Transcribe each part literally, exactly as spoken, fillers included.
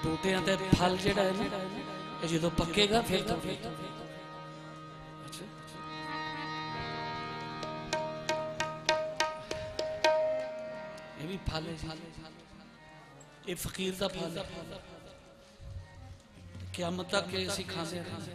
बूटियां ते फल जिहड़ा है ना जो पकेगा फिर तो फिर ये भी फल है, ये फकीर का फल है। क़यामत तक असीं खांदे खांदे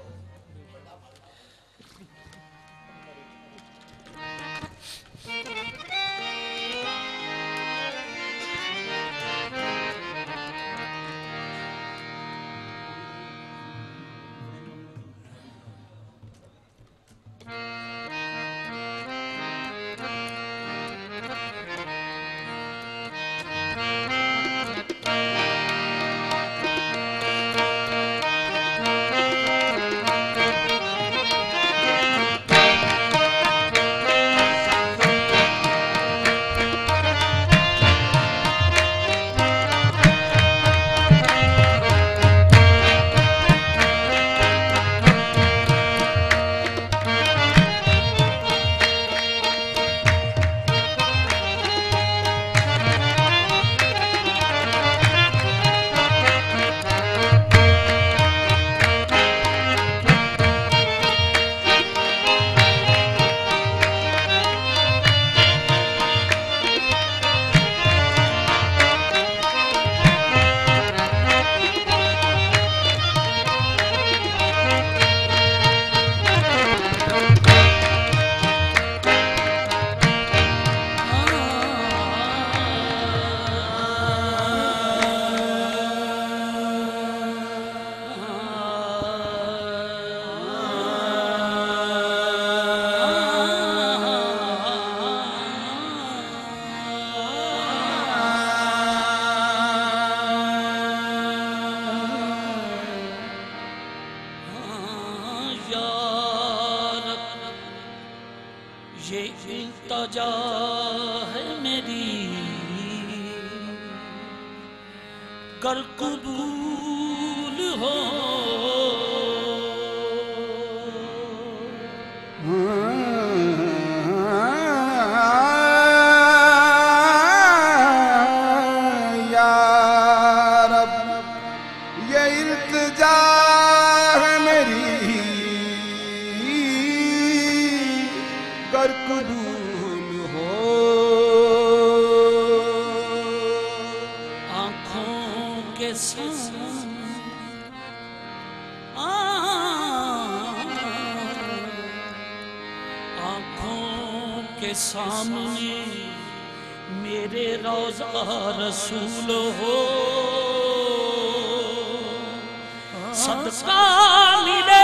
ये इल्तिजा है मेरी, कर कबूल हो। या रब ये इल्तिजा है मेरी, कर कबूल हो। आँखों के सामने आँखों के सामने मेरे रोज़ा रसूल हो। सदका मिले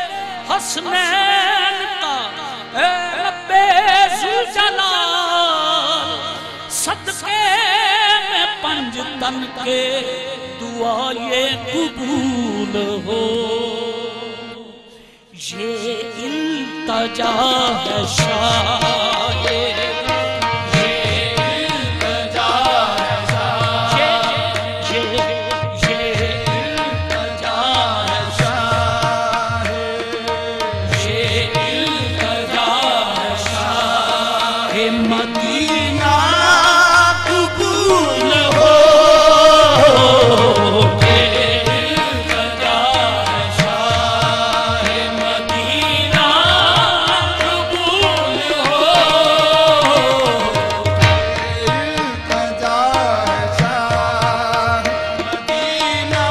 हसनैन का ए रब्बे ज़ुलजलाल, सदके में पंज तन के दुआ ये कबूल हो। ये इल्तिजा है शाये, ये इल्तिजा है शाये, ये ये इल्तिजा है शाये, ये इल्तिजा है शाये मदीना कबूल हो। ये इल्तिजा है शाये मदीना कबूल हो। इल्तिजा है शाह मदीना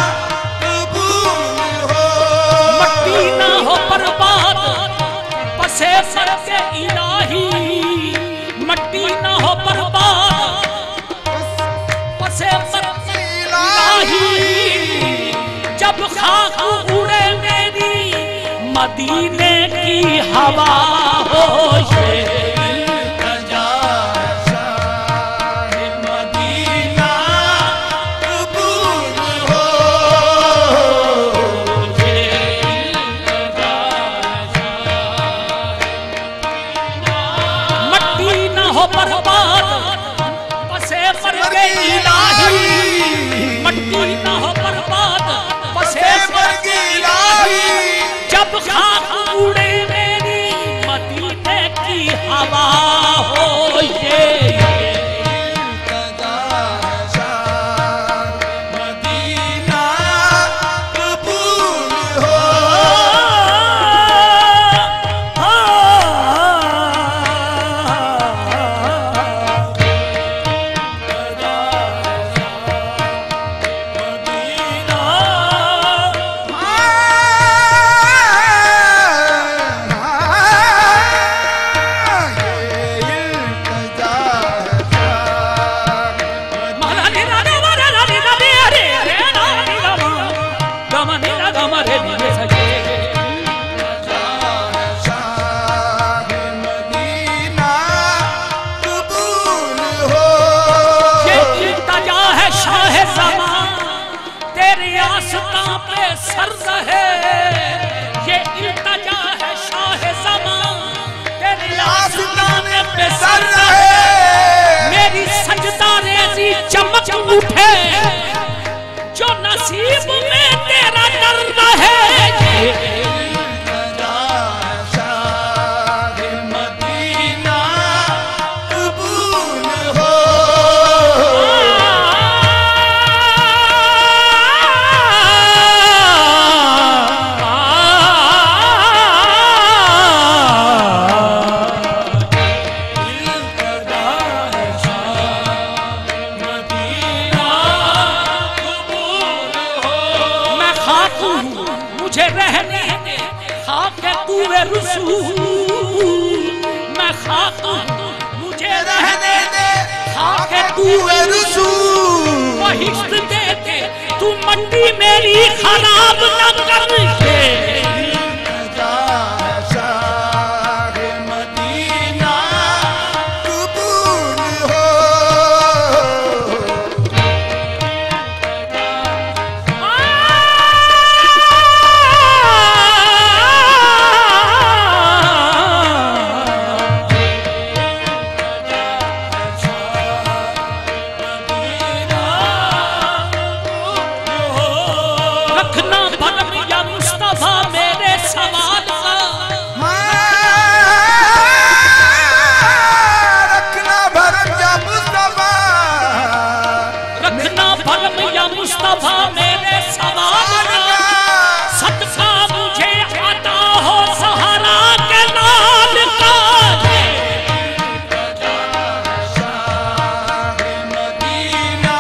कबूल हो। मट्टी ना हो बर्बाद पसे सर के इलाही, मट्टी ना हो बर्बाद पसे सर के इलाही। जब खाक उड़े मेरी मदीने की हवा हो। ये इल्तिजा है शाह मदीना कबूल हो। ये इल्तिजा है शाह। मट्टी ना हो बर्बाद पसे पर के इलाही, मट्टी ना हो बर्बाद पसे पर के इलाही। जब खाक उड़े मेरी मदीने की हवा रहने दे खाके कुए रसूल मैं खाक मुझे रहने दे खाके कुए रसूल बहिश्त दे के तू मट्टी मेरी खराब न कर के मुस्तफा मेरे सवाल सदका मुझे आता हो सहारा के लाल का मदीना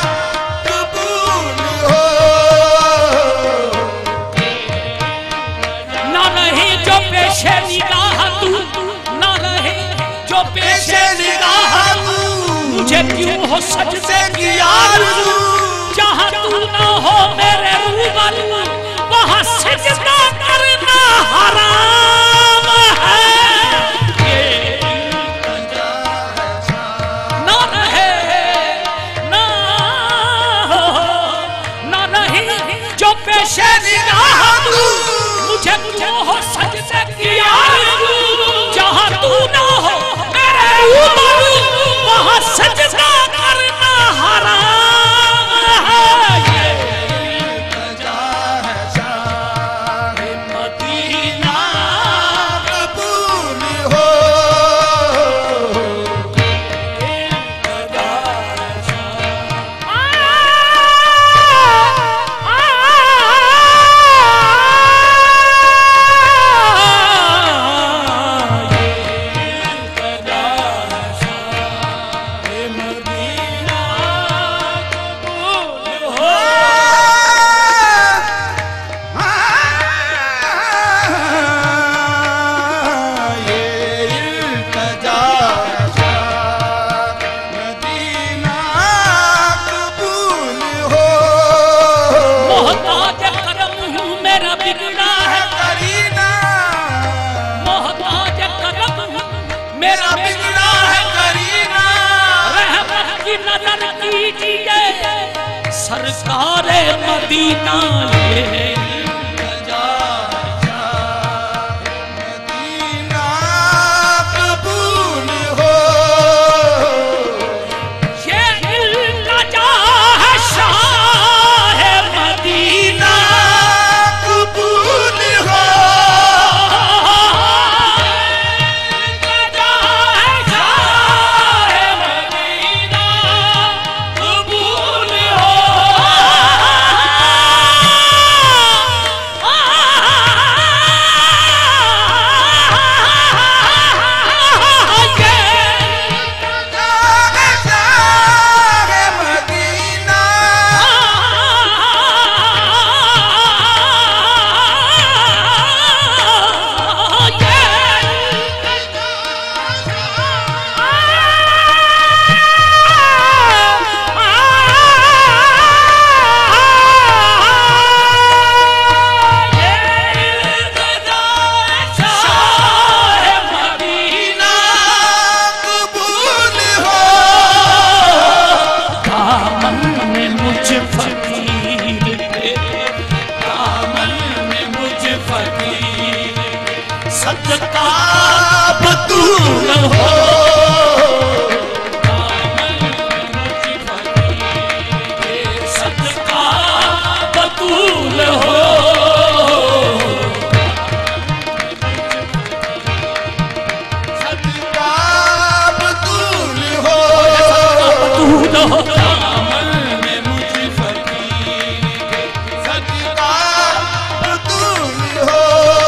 कबूल हो न रहे जो पेशे निगाह तू न रहे जो पेशे निगाह मुझे क्यों हो सजदे की आरज़ू जहाँ तू ना हो मेरे रूबरू वहाँ सजदा करना हराम है ना रहे ना हो ना नहीं जो पेशे निगाह तू मुझे क्यों हो सजदे की आरज़ू जहाँ तू ना हो मेरे रूबरू वहाँ सजदा करना हराम सरकारे मदीना ले मदीना कबूल हो ये इल्तिजा है शाह मदीना कबूल हो इल्तिजा है शाह मदीना कबूल हो सदका बतूल हो सदका बतूल हो सदका बतूल हो बतूल हो सदका बतूल हो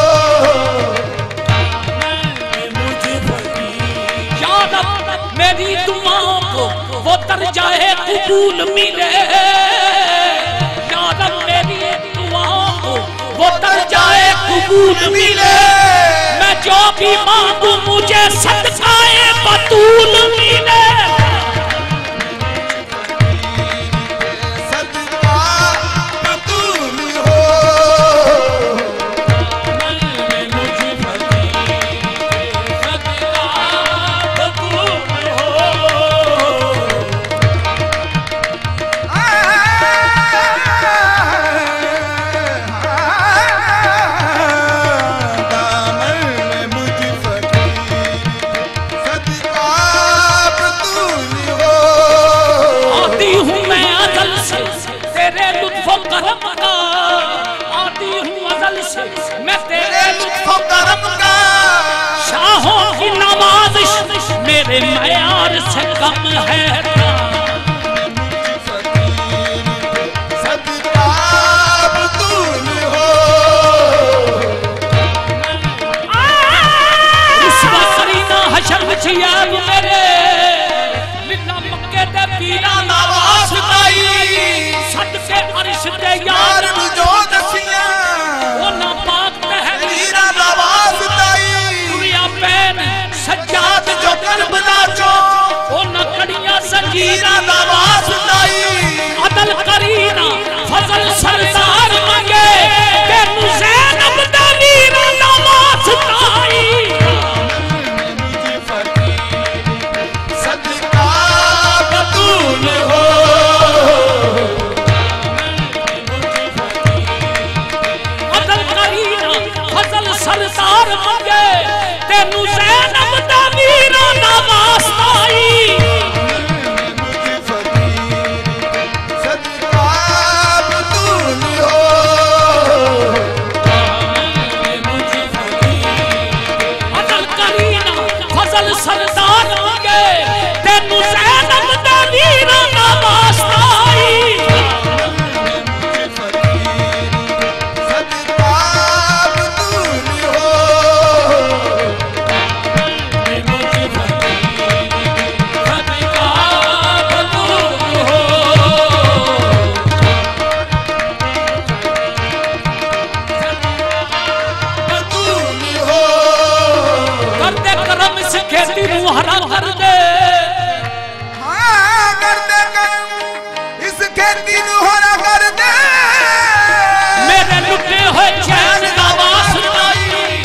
मेरी दुआओं को वो दर्जाए कबूल मिले या रब मेरी दुआओं को वो दर्जाए कबूल मिले। मैं जो भी मांगू मुझे सदकाए बतूल मिले। सदका बतूल हो। मैं तेरे लुत्फ करम का शाहों की नवाजिश मेरे मयार से कम है। सदका बतूल हो। उस वक़रीना हशर विच यार मेरे मिला मक्के दे पीरा नवाज ताई सदके अरश दे यार जो दसिया ना पाक तहरीरा नवाज ताई दुनिया पैन सज्जाद जो करबला चो ओ ना कड़ियां संगीरा नवाज ताई अदल करीना फजल सरदार मंगे तेनू ज़ैनब दा वीरा नवाज ताई। सदका बतूल हो। अदल करीना फजल सरदार मंगे तेनू ज़ैनब दा वीरा नवाज ताई। सदका बतूल हो। अदल करीना फजल सरदार मंगे तेनू ज़ैनब दा वीरा नवाज ताई। सदका बतूल हो। बतूल हो। कर दे करम इस खेती नू हरा कर दे। हाँ कर दे करम इस खेती नू हरा कर दे। मेरे लुटे होए चैन दा वास्ताई।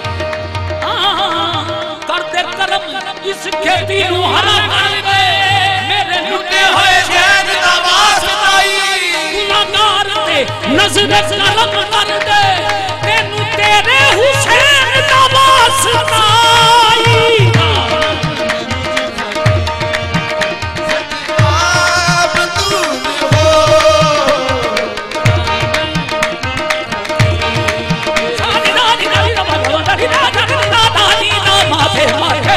हाँ, कर दे करम इस खेती नू हरा कर दे। मेरे लुटे होए चैन दा वास्ताई गुनाहगार ते नजर करम कर दे। तेनू तेरे हुसैन दा वास्ताई। बतूल हो। सादी दादी दादी दा भगवान दादी दा दादी दा दादी दा माथे माथे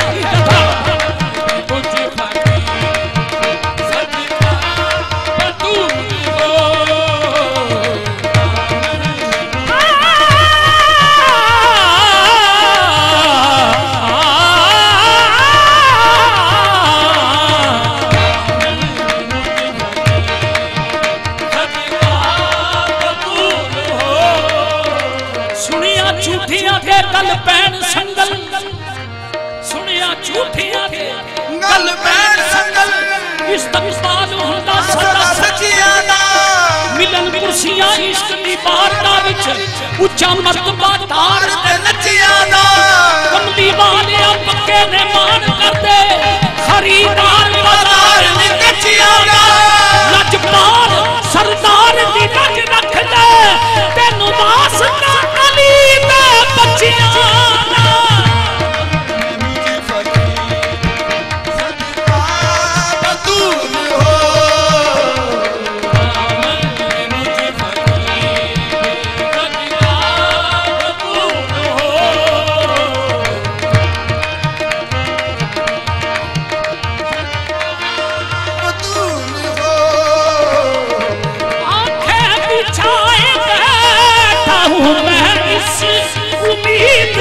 सुनिया झूठियां के गल पैन संगल। सुनिया झूठियां के गल पैन संगल इस्तकबाल हुंदा सदा सदा सचिया दा। मिलन कुर्सियां इश्क दी बारता विच उच्चा मर्तबा धार ते नचिया दा। कमली वाले पक्के ने मान कर दे। खरीदार बाजार ने कचिया दा। लजपाल सरदार दी लज रख दे। तेनू वास्ता अली दे बच्चियां दा। सदका बतूल हो। बतूल हो। आंखें बिछाए बैठा हूँ मैं इस उम्मीद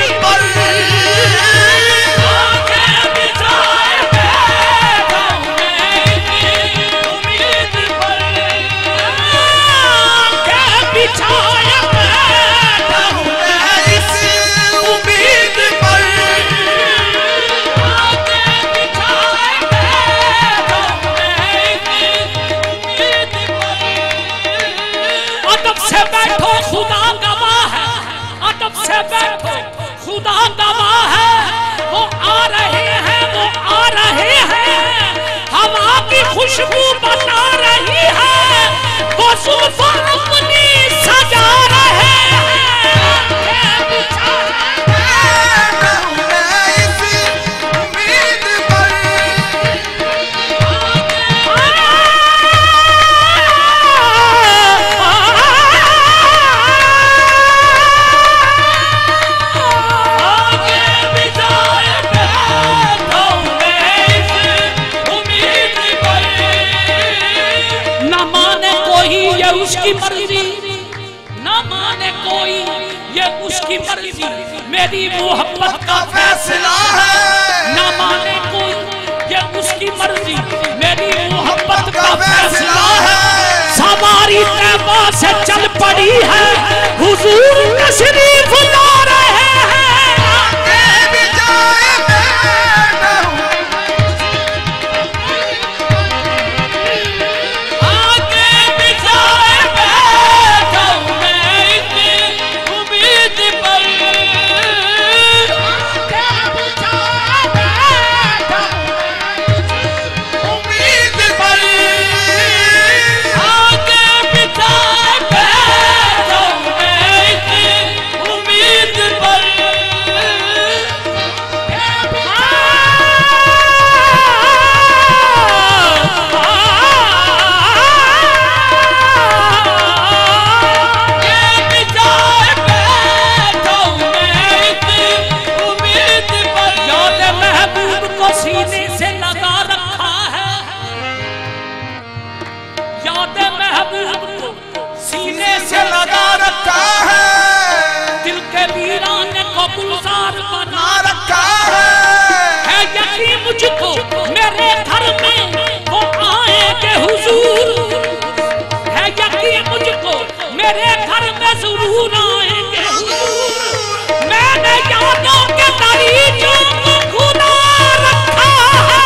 बैठो खुदा गवाह है, वो आ रहे हैं, वो आ रहे हैं, हवा की खुशबू बता रही है, वो जुल्फा अपनी सजा रहे हैं। उसकी मर्जी ना माने कोई, ये उसकी मर्जी, मेरी मोहब्बत का फैसला है। ना माने कोई, ये उसकी मर्जी, मेरी मोहब्बत का फैसला है। सवारी तैबा से चल पड़ी है, हुजूर तशरीफ ला रहे हैं। मुझको मेरे घर में वो आएंगे हुजूर, है यकीन मुझको मेरे घर में जरूर आएंगे हुजूर। मैंने यादों के दरीचों को खुला रखा है।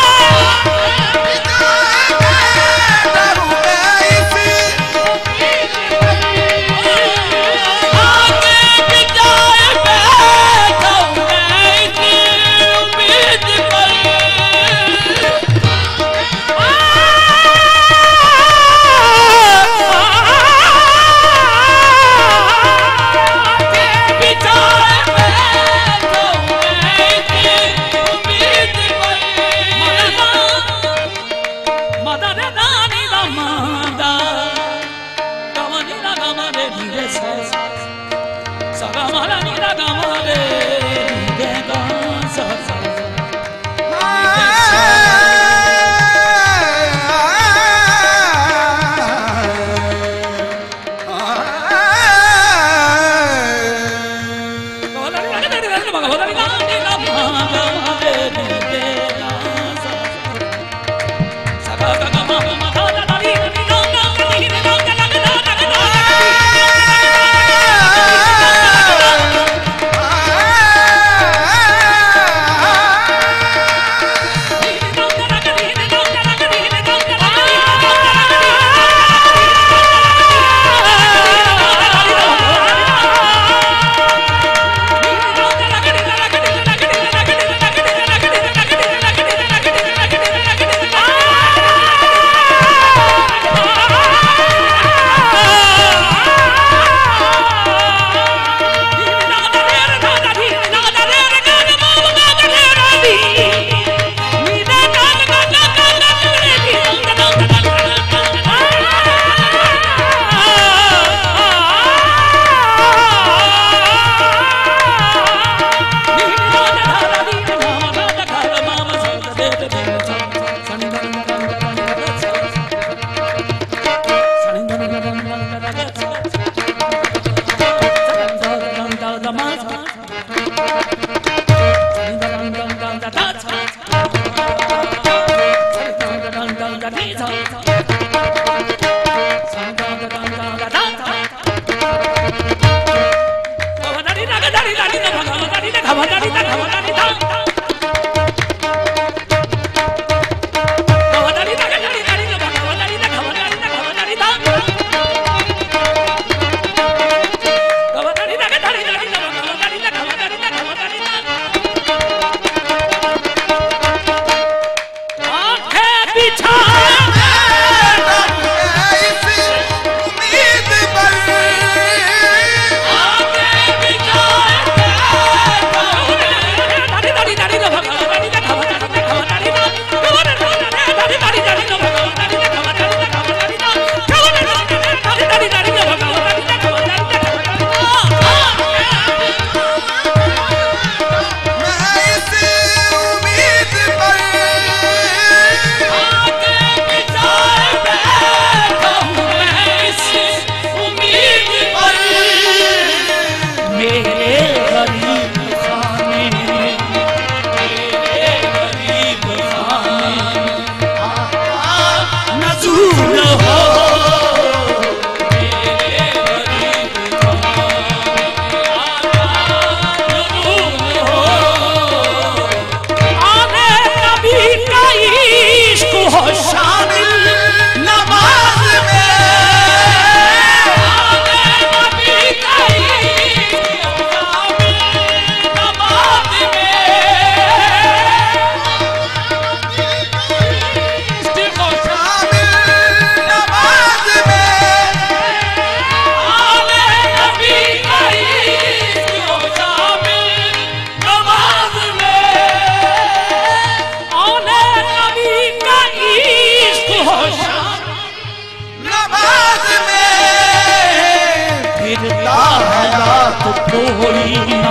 कोई ना,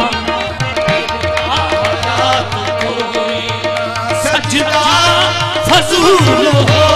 आया तो कोई ना, सजदा फजूल हो